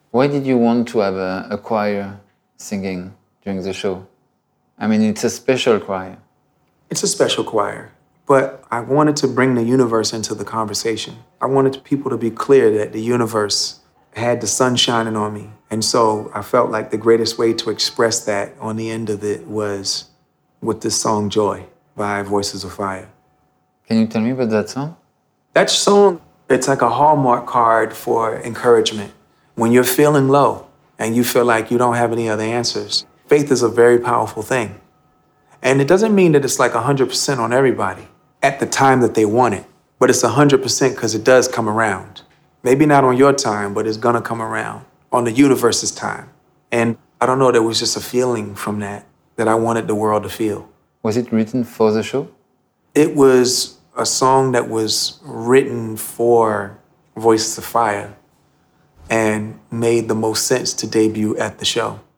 Why did you want to have a choir singing during the show? I mean, it's a special choir. It's a special choir, but I wanted to bring the universe into the conversation. I wanted people to be clear that the universe had the sun shining on me. And so I felt like the greatest way to express that on the end of it was with this song, Joy, by Voices of Fire. Can you tell me about that song? That song, it's like a Hallmark card for encouragement. When you're feeling low and you feel like you don't have any other answers, faith is a very powerful thing. And it doesn't mean that it's like 100% on everybody at the time that they want it, but it's 100% because it does come around. Maybe not on your time, but it's gonna come around on the universe's time. And I don't know, there was just a feeling from that I wanted the world to feel. Was it written for the show? It was a song that was written for Voices of Fire and made the most sense to debut at the show.